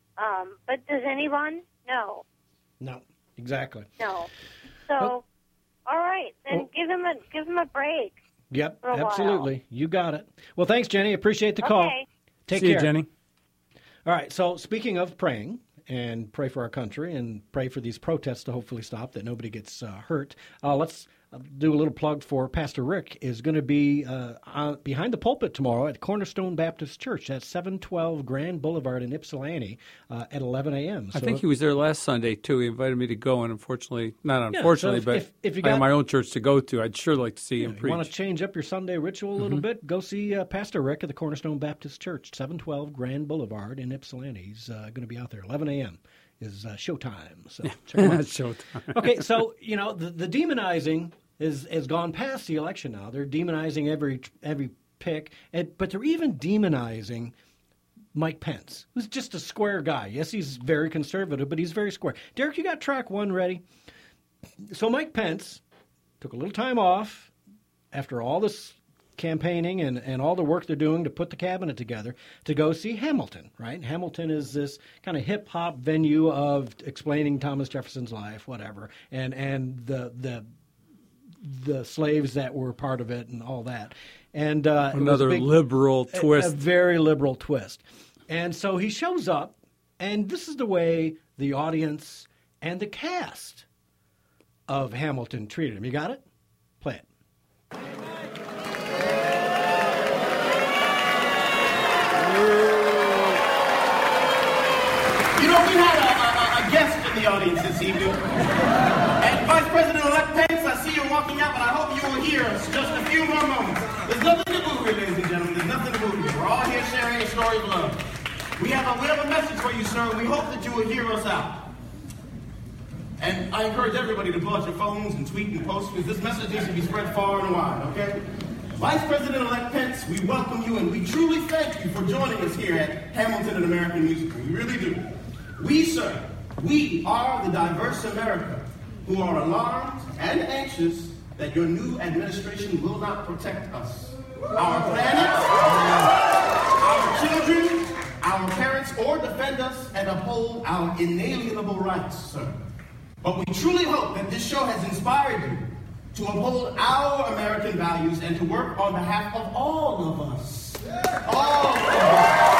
but does anyone? No. No, exactly. No. So, all right, then give him a break. Yep, absolutely. You got it. Well, thanks, Jenny. Appreciate the call. Take care. See you, Jenny. All right, so speaking of praying, and pray for our country and pray for these protests to hopefully stop, that nobody gets hurt, let's do a little plug for Pastor Rick is going to be behind the pulpit tomorrow at Cornerstone Baptist Church at 712 Grand Boulevard in Ypsilanti at 11 a.m. So I think he was there last Sunday, too. He invited me to go, and but if you got, I have my own church to go to. I'd sure like to see him preach. You want to change up your Sunday ritual a little bit? Go see Pastor Rick at the Cornerstone Baptist Church, 712 Grand Boulevard in Ypsilanti. He's going to be out there, 11 a.m. is Showtime. So check them out. Showtime. Okay, so the demonizing has gone past the election now. They're demonizing every pick, but they're even demonizing Mike Pence, who's just a square guy. Yes, he's very conservative, but he's very square. Derek, you got track one ready? So Mike Pence took a little time off after all this campaigning and all the work they're doing to put the cabinet together to go see Hamilton, right? Hamilton is this kind of hip-hop venue of explaining Thomas Jefferson's life, whatever, and the slaves that were part of it and all that. And another liberal twist. A very liberal twist. And so he shows up, and this is the way the audience and the cast of Hamilton treated him. You got it? Play it. You know, we had a guest in the audience this evening. And Vice President-elect Pence, I see you walking out, but I hope you will hear us just a few more moments. There's nothing to boo here, ladies and gentlemen. There's nothing to boo here. We're all here sharing a story of love. We have a message for you, sir, and we hope that you will hear us out. And I encourage everybody to pull out your phones and tweet and post, because this message needs to be spread far and wide, okay? Vice President-elect Pence, we welcome you, and we truly thank you for joining us here at Hamilton and American Musical. We really do. We, sir, we are the diverse America who are alarmed and anxious that your new administration will not protect us, our planet, our children, our parents, or defend us and uphold our inalienable rights, sir. But we truly hope that this show has inspired you to uphold our American values and to work on behalf of all of us. All of us.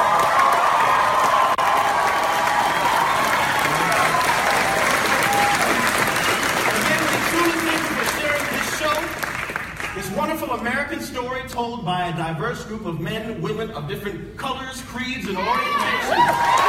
This wonderful American story told by a diverse group of men and women of different colors, creeds, and orientations.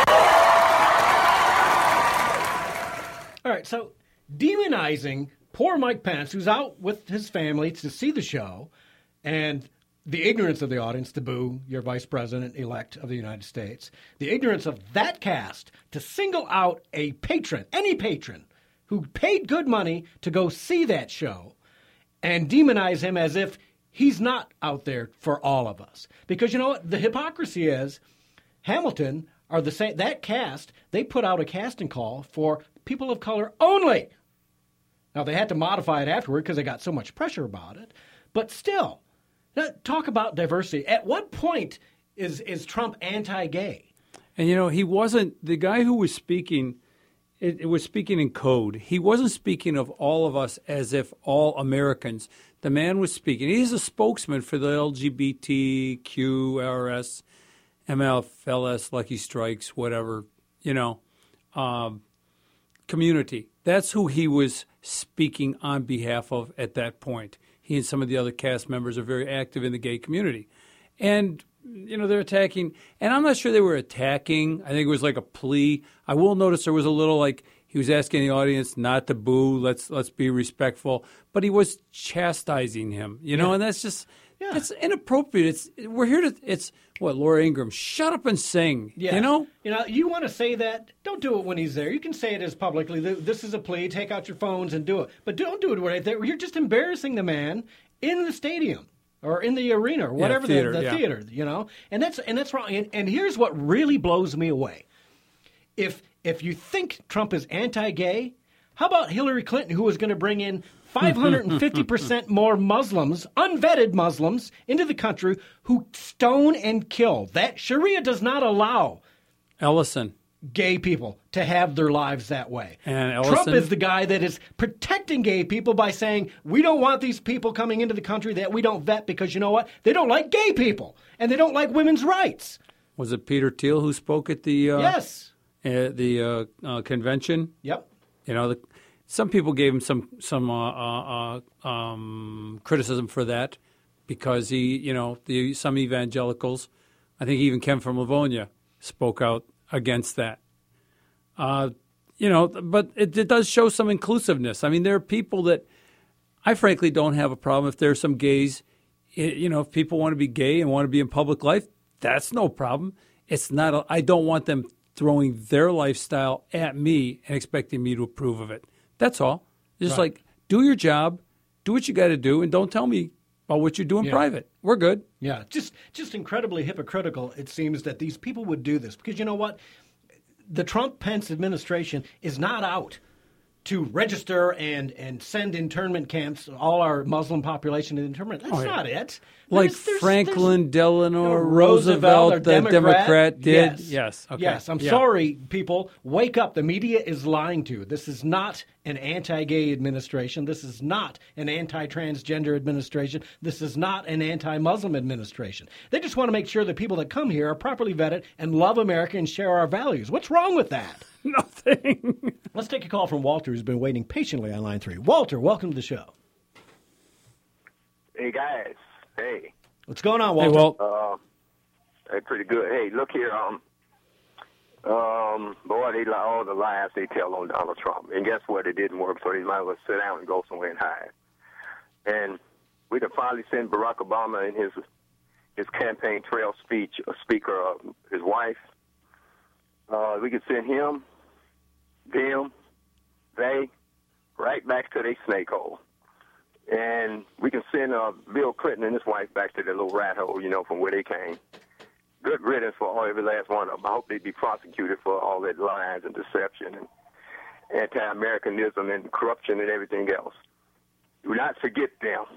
All right, so demonizing poor Mike Pence, who's out with his family to see the show, and the ignorance of the audience to boo your vice president-elect of the United States, the ignorance of that cast to single out a patron, any patron, who paid good money to go see that show, and demonize him as if he's not out there for all of us. Because you know what? The hypocrisy is Hamilton are the same. That cast, they put out a casting call for people of color only. Now, they had to modify it afterward because they got so much pressure about it. But still, talk about diversity. At what point is Trump anti-gay? And, you know, he wasn't the guy who was speaking. It was speaking in code. He wasn't speaking of all of us as if all Americans. The man was speaking. He's a spokesman for the LGBTQRS, MLFLS, Lucky Strikes, whatever, community. That's who he was speaking on behalf of at that point. He and some of the other cast members are very active in the gay community. And they're attacking, and I'm not sure they were attacking. I think it was like a plea. I will notice there was a little he was asking the audience not to boo. Let's be respectful. But he was chastising him, and that's just that's inappropriate. We're here to. It's what Laura Ingraham. Shut up and sing. Yes. You want to say that? Don't do it when he's there. You can say it as publicly. This is a plea. Take out your phones and do it. But don't do it right there. You're just embarrassing the man in the stadium. Or in the arena, or whatever, theater, the theater, and that's wrong. And here's what really blows me away: if you think Trump is anti-gay, how about Hillary Clinton, who was going to bring in 550% more Muslims, unvetted Muslims, into the country, who stone and kill? That Sharia does not allow gay people to have their lives that way. And Trump is the guy that is protecting gay people by saying, we don't want these people coming into the country that we don't vet because you know what? They don't like gay people and they don't like women's rights. Was it Peter Thiel who spoke at the convention? Yep. Some people gave him some criticism for that because he, some evangelicals, I think even Ken from Livonia, spoke out against that. But it does show some inclusiveness. I mean, there are people that I frankly don't have a problem if there's some gays. If people want to be gay and want to be in public life, that's no problem. It's not. I don't want them throwing their lifestyle at me and expecting me to approve of it. That's all. Just like, do your job, do what you got to do, and don't tell me about what you do in private. We're good. Yeah, just incredibly hypocritical, it seems, that these people would do this. Because you know what? The Trump-Pence administration is not out to register and send internment camps, all our Muslim population in internment. That's not it. Like Franklin Delano Roosevelt, the Democrat did. Yes. Okay. Yes. I'm sorry, people. Wake up. The media is lying to you. This is not an anti-gay administration. This is not an anti-transgender administration. This is not an anti-Muslim administration. They just want to make sure the people that come here are properly vetted and love America and share our values. What's wrong with that? Nothing. Let's take a call from Walter, who's been waiting patiently on line 3. Walter, welcome to the show. Hey, guys. Hey. What's going on, Walter? Hey, Walt. Hey, pretty good. Hey, look here. Boy, they all the lies they tell on Donald Trump. And guess what? It didn't work, so they might as well sit down and go somewhere and hide. And we can finally send Barack Obama in his campaign trail speech, a speaker of his wife. We could send him, them, they, right back to their snake hole. And we can send Bill Clinton and his wife back to their little rat hole, from where they came. Good riddance for every last one of them. I hope they'd be prosecuted for all that lies and deception and anti-Americanism and corruption and everything else. Do not forget them.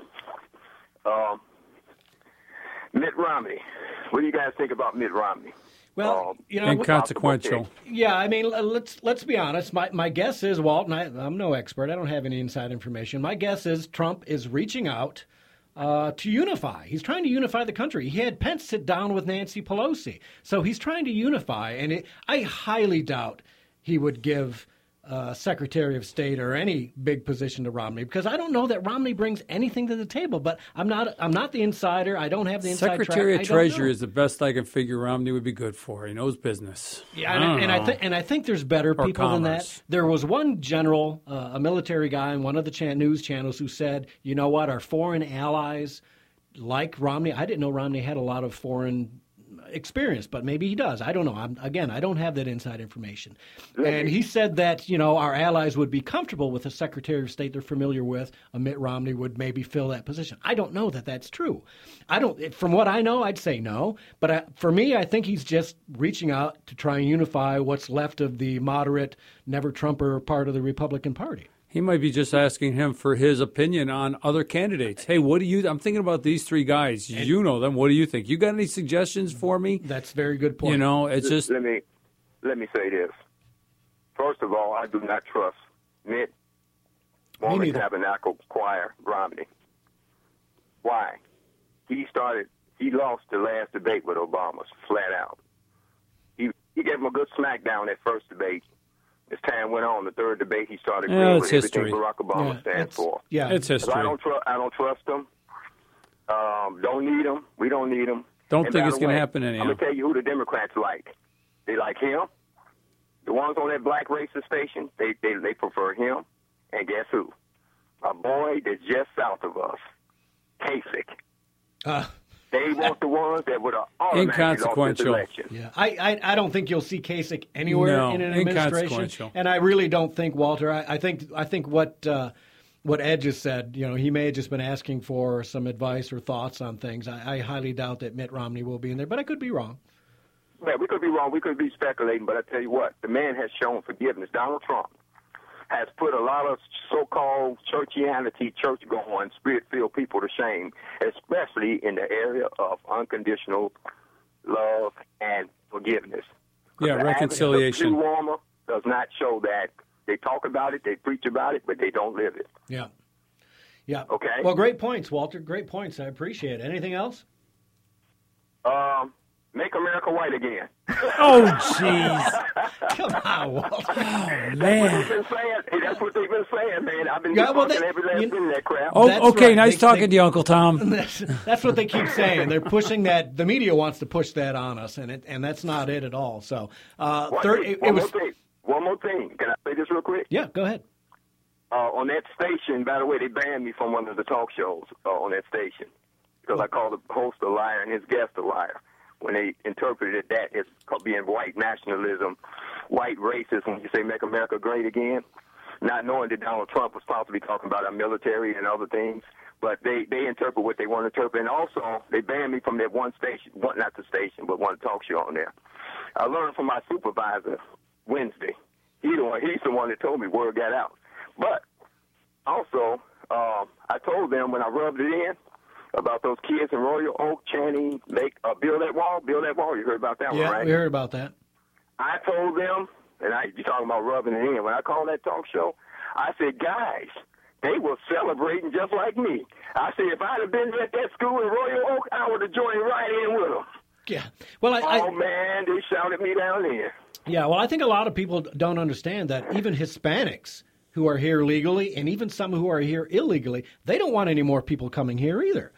Mitt Romney. What do you guys think about Mitt Romney? Well, inconsequential. Yeah, I mean, let's be honest. My guess is, Walt, and I'm no expert. I don't have any inside information. My guess is Trump is reaching out to unify. He's trying to unify the country. He had Pence sit down with Nancy Pelosi. So he's trying to unify. And I highly doubt he would give Secretary of State or any big position to Romney, because I don't know that Romney brings anything to the table. But I'm not the insider. I don't have the inside track. Secretary of Treasury is the best I can figure Romney would be good for. He knows business. Yeah, I think there's better people than that. There was one general, a military guy on one of the news channels, who said, you know what, our foreign allies like Romney. I didn't know Romney had a lot of foreign experience, but maybe he does. I don't know. I don't have that inside information. And he said that, our allies would be comfortable with a Secretary of State they're familiar with. Mitt Romney would maybe fill that position. I don't know that that's true. From what I know, I'd say no. But for me, I think he's just reaching out to try and unify what's left of the moderate, never-Trumper part of the Republican Party. He might be just asking him for his opinion on other candidates. Hey, what do you? I'm thinking about these three guys. You know them. What do you think? You got any suggestions for me? That's a very good point. It's just. Let me say this. First of all, I do not trust Mitt Mormon Tabernacle Choir Romney. Why? He lost the last debate with Obama, flat out. He gave him a good smackdown that first debate. As time went on, the third debate, he started agreeing with everything Barack Obama stands for. Yeah, it's history. I don't trust him. Don't need him. We don't need him. Don't think it's going to happen anyhow. I'm going to tell you who the Democrats like. They like him. The ones on that black racist station, they prefer him. And guess who? A boy that's just south of us, Kasich. They want the ones that would have automatically lost this election. Yeah, I don't think you'll see Kasich anywhere in an administration, and I really don't think, Walter. I think what Ed just said. He may have just been asking for some advice or thoughts on things. I highly doubt that Mitt Romney will be in there, but I could be wrong. Yeah, we could be wrong. We could be speculating, but I tell you what, the man has shown forgiveness. Donald Trump has put a lot of so-called churchianity, church-going, spirit-filled people to shame, especially in the area of unconditional love and forgiveness. Yeah, reconciliation. The warmer does not show that. They talk about it, they preach about it, but they don't live it. Yeah. Yeah. Okay? Well, great points, Walter. Great points. I appreciate it. Anything else? Make America white again. Oh, jeez. Come on, Walter. Oh, man. That's what they've been saying, man. I've been talking every last bit of that crap. Oh, okay, right. Nice talking to you, Uncle Tom. That's what they keep saying. They're pushing that. The media wants to push that on us, and that's not it at all. So, One more thing. Can I say this real quick? Yeah, go ahead. On that station, by the way, they banned me from one of the talk shows on that station because I called the host a liar and his guest a liar. when they interpreted that as being white nationalism, white racism, when you say make America great again, not knowing that Donald Trump was possibly talking about our military and other things. But they interpret what they want to interpret. And also, they banned me from that one station, not the station, but one talk show on there. I learned from my supervisor Wednesday. He's the one that told me word got out. But also, I told them when I rubbed it in about those kids in Royal Oak chanting, build that wall. You heard about that one, right? Yeah, we heard about that. I told them, and you're talking about rubbing it in. When I called that talk show, I said, guys, they were celebrating just like me. I said, if I'd have been at that school in Royal Oak, I would have joined right in with them. Yeah. Well, man, they shouted me down there. Yeah, well, I think a lot of people don't understand that even Hispanics who are here legally and even some who are here illegally, they don't want any more people coming here either.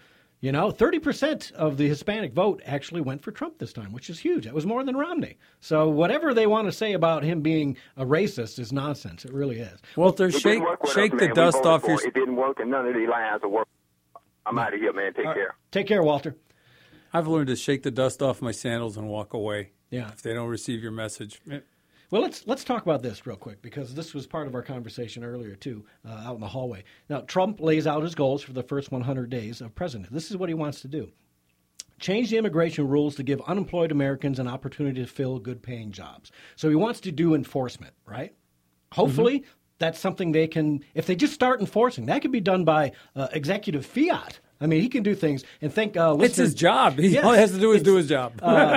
30% of the Hispanic vote actually went for Trump this time, which is huge. That was more than Romney. So whatever they want to say about him being a racist is nonsense. It really is. Walter, shake the dust off your... It didn't work, and none of these lines will work. I'm out of here, man. Take care. Take care, Walter. I've learned to shake the dust off my sandals and walk away. Yeah. If they don't receive your message. Well, let's talk about this real quick, because this was part of our conversation earlier, too, out in the hallway. Now, Trump lays out his goals for the first 100 days of president. This is what he wants to do. Change the immigration rules to give unemployed Americans an opportunity to fill good-paying jobs. So he wants to do enforcement, right? Hopefully, that's something they can, if they just start enforcing, that could be done by executive fiat. I mean, he can do things and think. It's his job. All he has to do is do his job.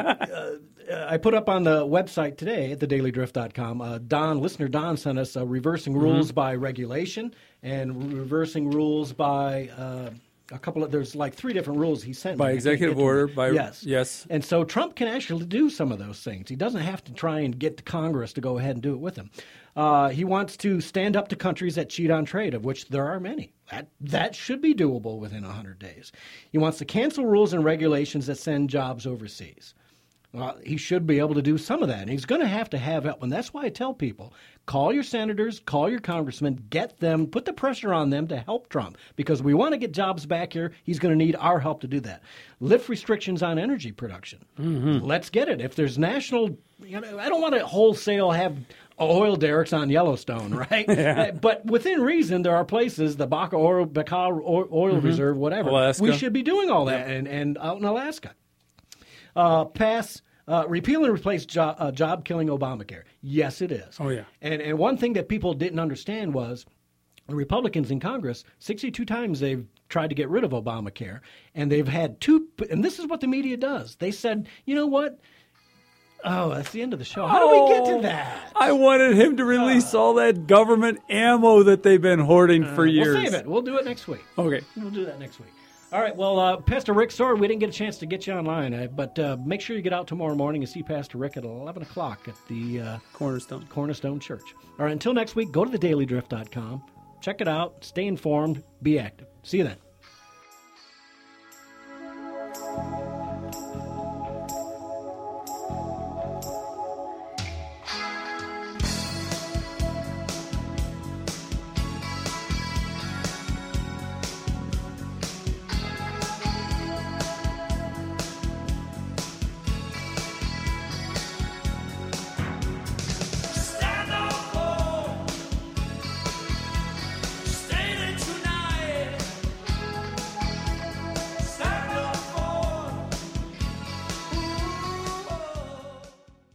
I put up on the website today at thedailydrift.com. Listener Don sent us reversing rules by regulation and reversing rules by a couple of. There's like 3 different rules he sent by me. Executive order. Yes. And so Trump can actually do some of those things. He doesn't have to try and get the Congress to go ahead and do it with him. He wants to stand up to countries that cheat on trade, of which there are many. That should be doable within 100 days. He wants to cancel rules and regulations that send jobs overseas. He should be able to do some of that. And he's going to have help. And that's why I tell people, call your senators, call your congressmen, get them, put the pressure on them to help Trump. Because we want to get jobs back here. He's going to need our help to do that. Lift restrictions on energy production. Let's get it. If there's national, I don't want to wholesale have oil derricks on Yellowstone, right? Yeah. But within reason, there are places, the Baca Oil Reserve, whatever. Alaska. We should be doing all that and out in Alaska. Repeal and replace job-killing Obamacare. Yes, it is. Oh, yeah. And one thing that people didn't understand was the Republicans in Congress, 62 times they've tried to get rid of Obamacare, and they've had 2, and this is what the media does. They said, you know what? Oh, that's the end of the show. How do we get to that? I wanted him to release all that government ammo that they've been hoarding for years. We'll save it. We'll do it next week. Okay. We'll do that next week. All right, well, Pastor Rick, sorry we didn't get a chance to get you online, but make sure you get out tomorrow morning and see Pastor Rick at 11 o'clock at the Cornerstone Church. All right, until next week, go to thedailydrift.com. Check it out. Stay informed. Be active. See you then.